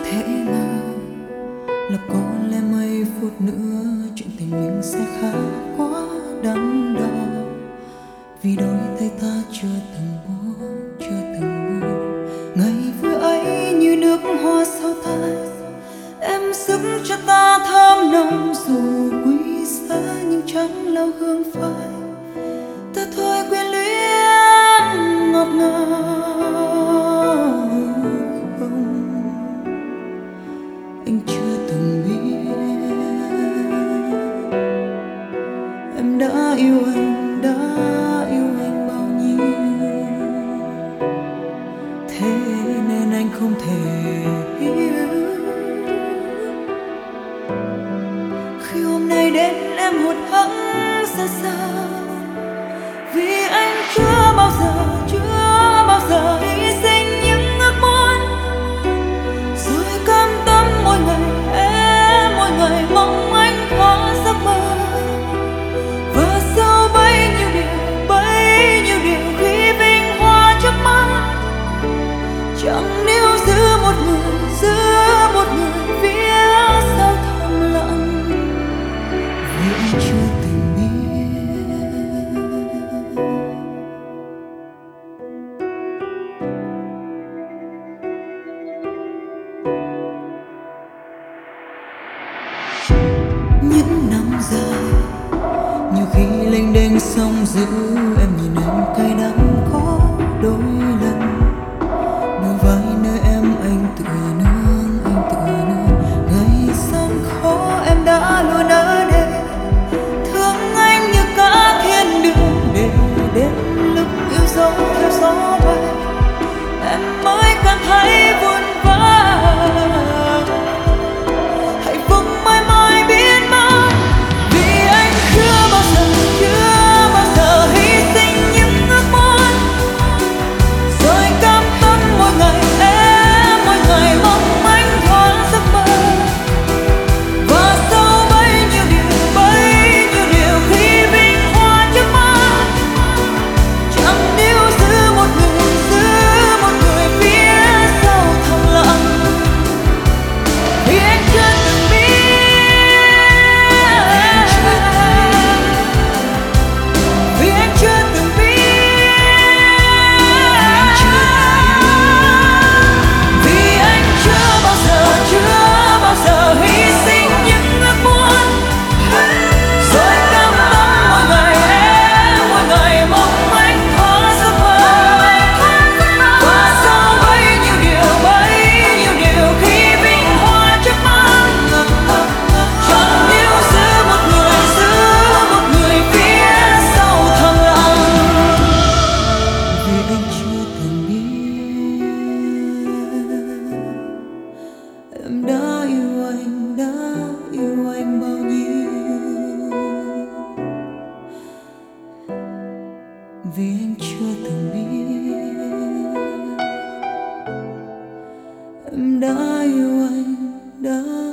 thể ngờ là có lẽ mấy phút nữa chuyện tình mình sẽ khá quá đắn đo, vì đôi tay ta chưa từng buông, chưa từng buông. Ngày vui ấy như nước hoa sau tay, em giúp cho ta thơm nồng dù quý giá nhưng chẳng lâu hương phai. Ta thôi quyến luyến ngọt ngào không, anh chưa từng biết em đã yêu anh, đã yêu anh bao nhiêu. Thế nên anh không thể hiểu khi hôm nay đến em hụt hẫng ra sao, vì anh chưa bao giờ hy sinh những ước muốn, rồi cam tâm mỗi ngày mong anh hóa giấc mơ. Và sau bấy nhiêu điều khi vinh hoa trước mắt, chẳng níu giữ một người phía sau thầm lặng, vì anh chưa từng biết. Những năm dài nhiều khi lênh đênh sóng dữ, em nhìn anh cay đắng có đôi lần. Đôi vai nơi em anh tựa nương, ngày gian khó em đã luôn ở đây, thương anh như cả thiên đường, để đến lúc yêu dấu theo gió bay em mới cảm thấy buồn vã. Hạnh phúc mãi mãi biến mất, vì anh chưa bao giờ hy sinh những ước muốn, rồi cam tâm mỗi ngày mong anh thoáng giấc mơ. Và sau bấy nhiêu điều khi vinh hoa trước mắt, chẳng níu giữ một người phía sau thầm lặng, vì anh chưa từng biết, vì anh chưa từng biết, vì anh chưa bao giờ hy sinh những ước muốn, rồi cam tâm mỗi ngày mong anh hóa giấc mơ. Và sau bấy nhiêu điều khi vinh hoa trước mắt, chẳng níu giữ một người phía sau thầm lặng, vì anh chưa từng biết em đã yêu anh bao nhiêu, vì anh chưa từng biết em đã yêu anh, đã